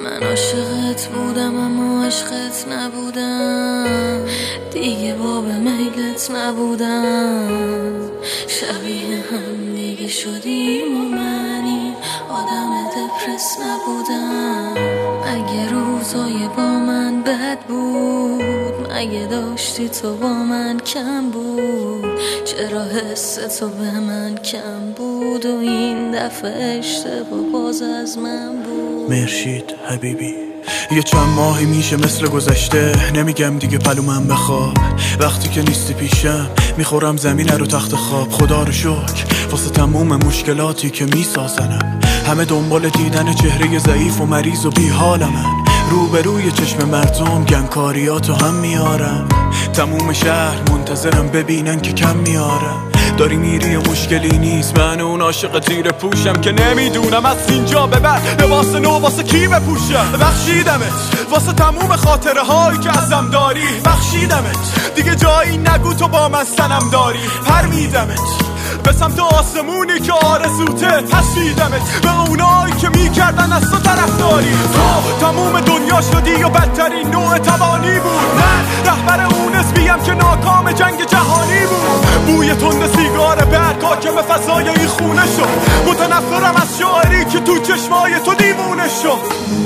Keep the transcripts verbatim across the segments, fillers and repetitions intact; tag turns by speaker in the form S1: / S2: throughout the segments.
S1: من عاشقت بودم اما عشقت نبودم، دیگه باب میلت نبودم. شبیه هم دیگه شدیم و منی آدم دپرس نبودم. مگه روزای با من بد بود؟ مگه داشتی تو با من کم بود؟ چرا حس تو به من کم بود و این دفعه اشتباه باز از من بود؟
S2: مرشید حبیبی، یه چند ماهی میشه مثل گذشته، نمیگم دیگه پلومن بخواب. وقتی که نیستی پیشم میخورم زمینه رو تخت خواب. خدا رو شکر واسه تموم مشکلاتی که میسازنم. همه دنبال دیدن چهره ضعیف و مریض و بیحالمن. روبروی چشم مردم گنکاریاتو هم میارم. تموم شهر منتظرم ببینن که کم میارم. داری میری و مشکلی نیست، من اون عاشق تیر پوشم که نمیدونم از اینجا به بعد لباس نو واسه کی بپوشم. بخشیدمت واسه تموم خاطره هایی که ازم داری. بخشیدمت دیگه جایی نگو تو با من سنم داری. پرمیدمت به سمت آسمونی که آرزوته. پسیدمت به اونایی که میکردن از تو طرفداری. تو تموم دنیا شدی و بدترین نوع تبانی بود. من رهبر اون حزبیم که ناکام جنگ جهانی بود. بوی تند سیگار برگ حاکم فضای این خونه شد. متنفرم از شاعری که تو چشمای تو دیوونه شد.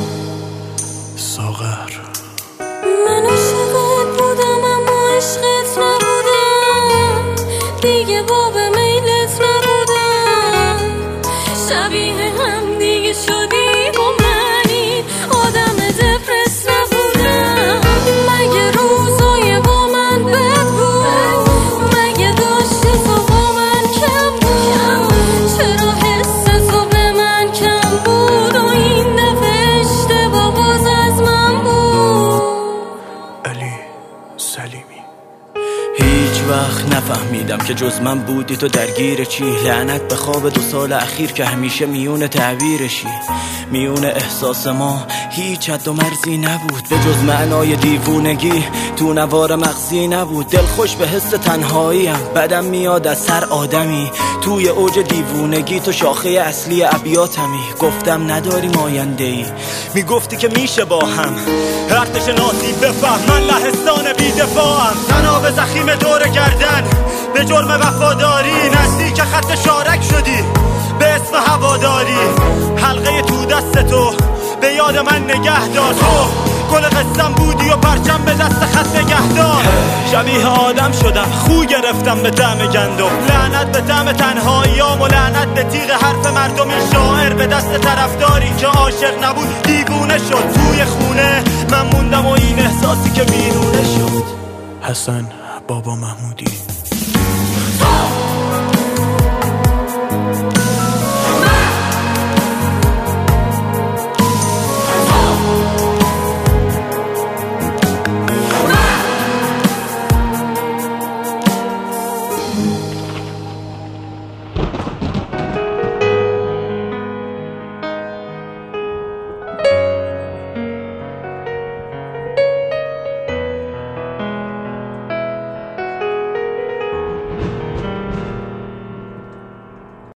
S2: ساغر
S1: من عاشقت بودم اما عشقت نبودم، دیگه باب میلت نبودم. شبیه هم دیگه شدیم و منی آدم دپرس نبودم. مگه روزای با من بد بود؟ مگه داشتی تو با من کم بود؟ چرا حس تو به من کم بود و این دفعه اشتباه باز از من بود؟
S2: علی سلیمی.
S3: هیچ وقت نفهمیدم که جز من بودی تو درگیر چی. لعنت به خواب دو سال اخیر که همیشه میون تعبیرشی. میون احساس ما هیچ حد و مرزی نبود به جز معنای دیوونگی. تو نوار مغزی نبود. دل خوش به حس تنهاییم، بدم میاد از هر آدمی. توی اوج دیوونگی تو شاخه اصلی ابیاتمی. گفتم نداریم آینده ای، میگفتی که میشه با هم. ارتش ناسی بفهم من لهستان بیدفاعم. تناب زخیم دور گردن به جرم وفاداری. نزدیک خط شارک شدی به اسم هواداری. حلقه تو دست تو به یاد من نگه دار. تو گل قسم بودی و پرچم به دست خط نگهدار. شبیه آدم شدم، خو گرفتم به طعم گندم. لعنت به طعم تنهاییام و لعنت به تیغ حرف مردمی. شاعر به دست طرفداری که عاشق نبود دیوونه شد. توی خونه من موندم و این احساسی که بیرونه شد.
S2: حسن بابا محمودی.